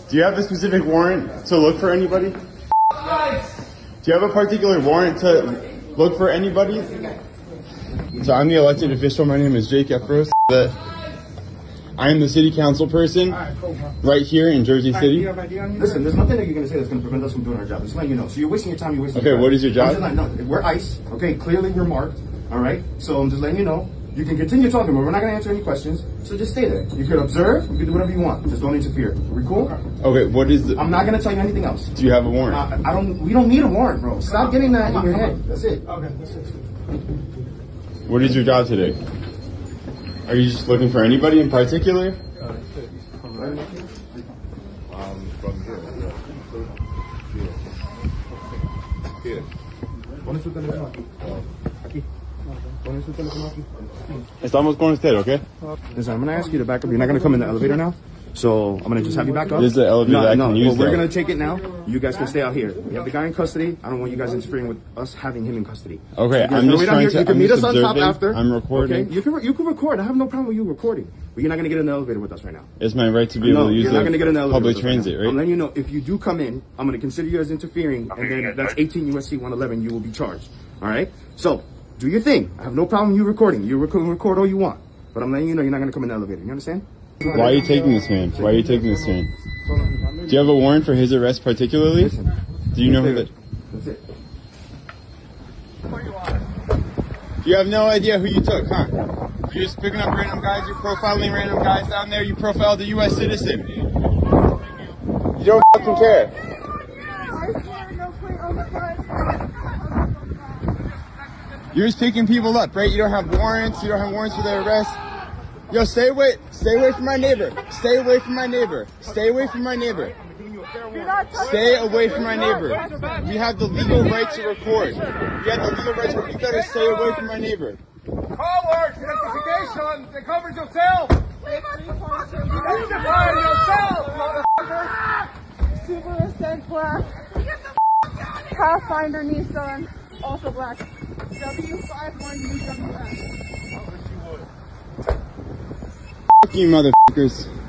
Do you have a specific warrant to look for anybody? Do you have a particular warrant to look for anybody? So I'm the elected official. My name is Jake Efros. I am the city council person right here in Jersey City. Listen, there's nothing that you're going to say that's going to prevent us from doing our job. Just letting you know. So you're wasting your time. You're wasting your time. What is your job? No, we're ICE. Okay, clearly we're marked. All right. So I'm just letting you know. You can continue talking, but we're not going to answer any questions. So just stay there. You can observe. You can do whatever you want. Just don't interfere. Are we cool? Okay. What is the? I'm not going to tell you anything else. Do you have a warrant? We don't need a warrant, bro. Stop getting that in your head. That's it. Okay, that's it. What is your job today? Are you just looking for anybody in particular? Estamos con usted, okay? Listen, I'm going to ask you to back up. You're not going to come in the elevator now. So I'm going to just have you back up. This is the elevator that I can use. Well, we're going to take it now. You guys can stay out here. We have the guy in custody. I don't want you guys interfering with us having him in custody. Okay, So I'm just trying to. You can meet us on top after. I'm recording. Okay? You can record. I have no problem with you recording. But you're not going to get in the elevator with us right now. It's my right to be able to use public transit, right? I'm letting you know, if you do come in, I'm going to consider you as interfering, and then that's 18 U.S.C. 111. You will be charged. All right? So do your thing. I have no problem with you recording. You record all you want. But I'm letting you know you're not going to come in the elevator. You understand? Why are you taking this man? Why are you taking this man? Do you have a warrant for his arrest particularly? Listen, do you know who that? That's it. You have no idea who you took, huh? You're just picking up random guys, you're profiling random guys down there, you profiled a U.S. citizen. You don't fucking care. You're just picking people up, right? You don't have warrants, you don't have warrants for their arrest. Yo, stay away from my neighbor. Stay away from my neighbor. Stay away from my neighbor. Stay away from my neighbor. We have the legal right to record. We have the legal right to record. You better stay away from my neighbor. Coward, identification, they covered yourself. Identify yourself, motherfucker. Subaru Ascent black. Pathfinder Nissan, also black. W51 Nissan black. Fuck you, motherfuckers.